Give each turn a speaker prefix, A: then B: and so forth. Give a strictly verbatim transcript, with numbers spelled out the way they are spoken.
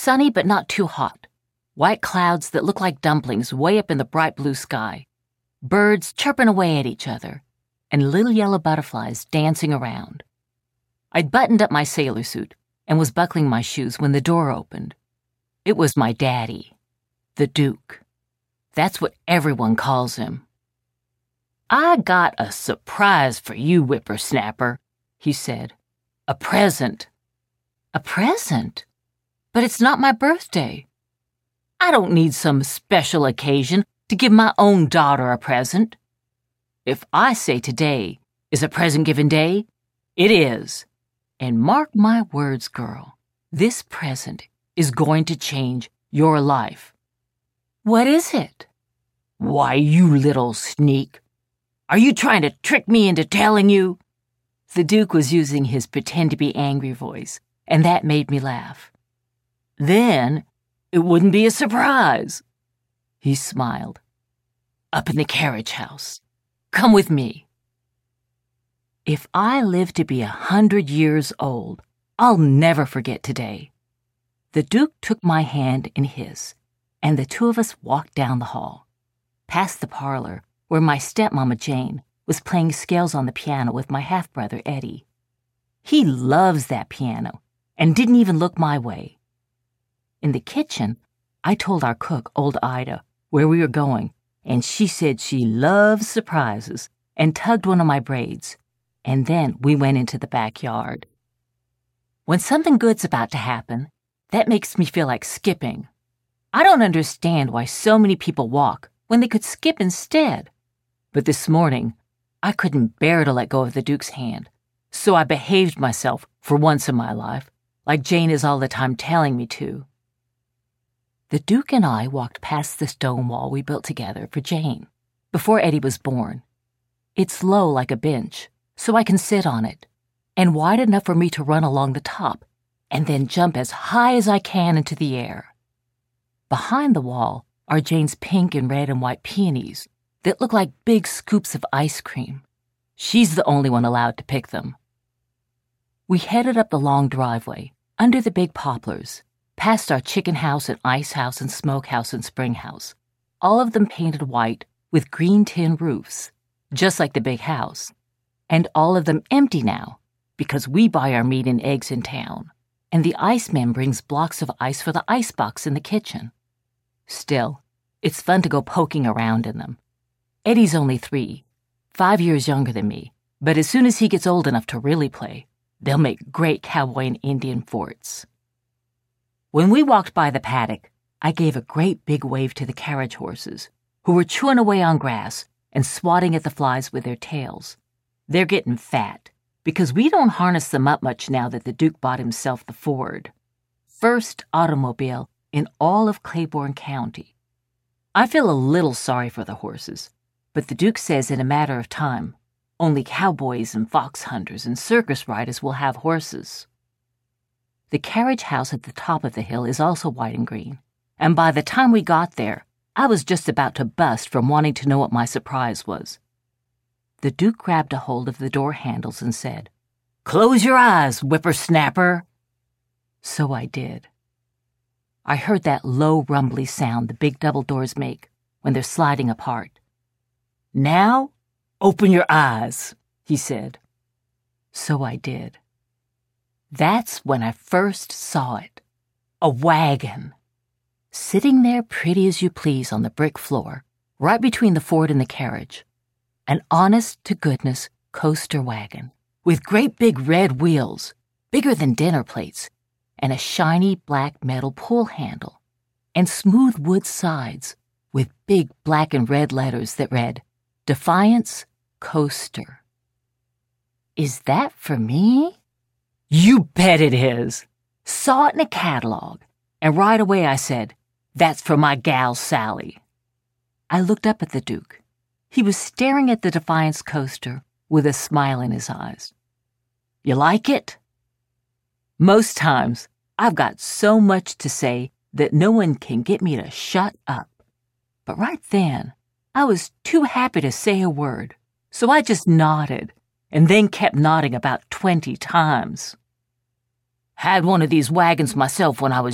A: sunny but not too hot. White clouds that look like dumplings way up in the bright blue sky. Birds chirping away at each other, and little yellow butterflies dancing around. I'd buttoned up my sailor suit and was buckling my shoes when the door opened. It was my daddy, the Duke. That's what everyone calls him. "I got a surprise for you, whippersnapper," he said. "A present." "A present? But it's not my birthday." "I don't need some special occasion to give my own daughter a present. If I say today is a present-giving day, it is. And mark my words, girl, this present is going to change your life." "What is it?" "Why, you little sneak. Are you trying to trick me into telling you?" The Duke was using his pretend-to-be-angry voice, and that made me laugh. "Then it wouldn't be a surprise." He smiled. "Up in the carriage house. Come with me." If I live to be a hundred years old, I'll never forget today. The Duke took my hand in his, and the two of us walked down the hall, past the parlor where my stepmama Jane was playing scales on the piano with my half-brother Eddie. He loves that piano and didn't even look my way. In the kitchen, I told our cook, old Ida, where we were going, and she said she loves surprises and tugged one of my braids, and then we went into the backyard. When something good's about to happen, that makes me feel like skipping. I don't understand why so many people walk when they could skip instead. But this morning, I couldn't bear to let go of the Duke's hand, so I behaved myself for once in my life, like Jane is all the time telling me to. The Duke and I walked past the stone wall we built together for Jane, before Eddie was born. It's low like a bench, so I can sit on it, and wide enough for me to run along the top, and then jump as high as I can into the air. Behind the wall are Jane's pink and red and white peonies that look like big scoops of ice cream. She's the only one allowed to pick them. We headed up the long driveway, under the big poplars, past our chicken house and ice house and smokehouse and spring house, all of them painted white with green tin roofs, just like the big house, and all of them empty now because we buy our meat and eggs in town, and the iceman brings blocks of ice for the icebox in the kitchen. Still, it's fun to go poking around in them. Eddie's only three, five years younger than me, but as soon as he gets old enough to really play, they'll make great cowboy and Indian forts. When we walked by the paddock, I gave a great big wave to the carriage horses, who were chewing away on grass and swatting at the flies with their tails. They're getting fat, because we don't harness them up much now that the Duke bought himself the Ford. First automobile in all of Claiborne County. I feel a little sorry for the horses, but the Duke says in a matter of time, only cowboys and fox hunters and circus riders will have horses. The carriage house at the top of the hill is also white and green, and by the time we got there, I was just about to bust from wanting to know what my surprise was. The Duke grabbed a hold of the door handles and said, "Close your eyes, whippersnapper." So I did. I heard that low, rumbly sound the big double doors make when they're sliding apart. "Now, open your eyes," he said. So I did. That's when I first saw it. A wagon. Sitting there pretty as you please on the brick floor, right between the Ford and the carriage. An honest-to-goodness coaster wagon with great big red wheels, bigger than dinner plates, and a shiny black metal pull handle, and smooth wood sides with big black and red letters that read, Defiance Coaster. Is that for me? You bet it is. Saw it in a catalog, and right away I said, "That's for my gal Sally." I looked up at the Duke. He was staring at the Defiance coaster with a smile in his eyes. "You like it?" Most times, I've got so much to say that no one can get me to shut up. But right then, I was too happy to say a word, so I just nodded, and then kept nodding about twenty times. Had one of these wagons myself when I was